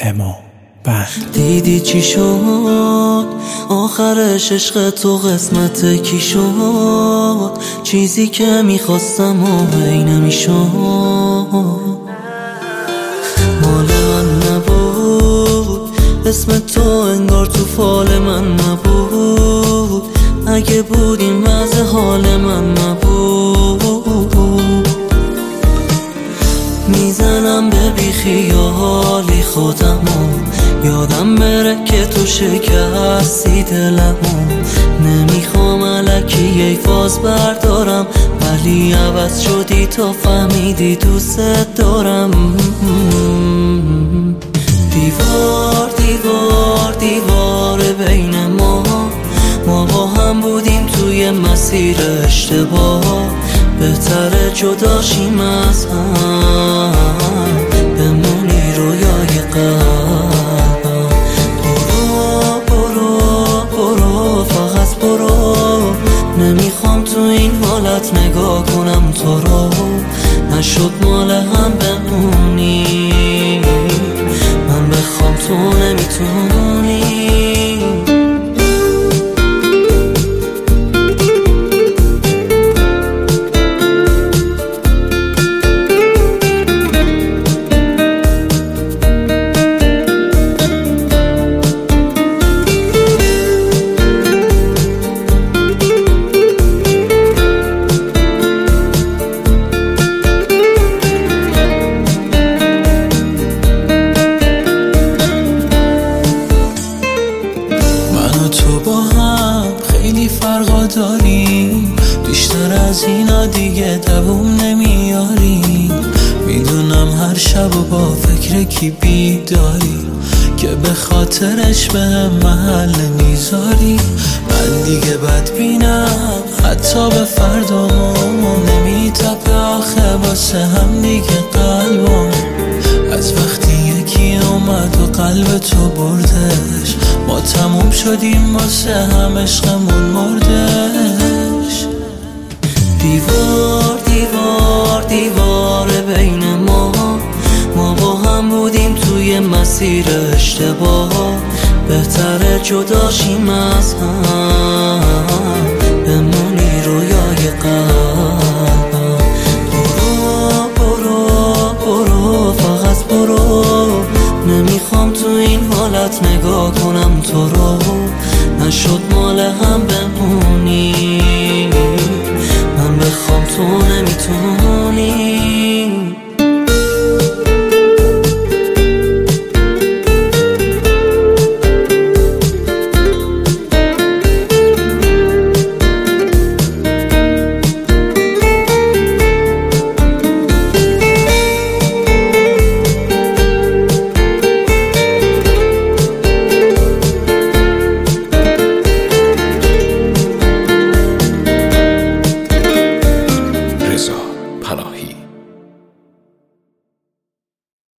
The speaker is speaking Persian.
اما بند. دیدی چی شد آخرش؟ عشق تو قسمت کی شد؟ چیزی که میخواستم و هی نمیشد. مال من نبود، اسم تو انگار تو فال من نبود. اگه بود این وضع حال من نبود. میزنم به بیخیالی خودمو، یادم بره که تو شکستی دلمو. نمیخوام الکی یه فاز بردارم، ولی عوض شدی تا فهمیدی دوست دارم. دیوار دیوار دیوار بین ما با هم بودیم توی مسیر اشتباه. بهتره جداشیم از هم، بمونی رویای قلبم. برو فقط برو، نمیخوام تو این حالت نگاه کنم تو رو. نشد مال هم بمونی، من بخوام تو نمیتونی. تو با هم خیلی فرقا داریم، بیشتر از اینا دیگه دووم نمیاری. میدونم هر شب و با فکر کی بیداری، که به خاطرش بهم محل نمیذاری. من دیگه بدبینم حتی به فردامون، نمیتپه آخه واسه هم دیگه قلبم. از وقتی یکی اومد و قلب تو بردش، ما تموم شدیم واسه هم، عشقمون مردش. دیوار دیوار دیوار بین ما با هم بودیم توی مسیر اشتباه. بهتره جداشیم از هم، بمونی رویای قلبم. برو فقط برو، نمیخوام تو این حالت نگاه کنم تو رو. نشد مال هم بمونی، من بخوام تو نمیتونی.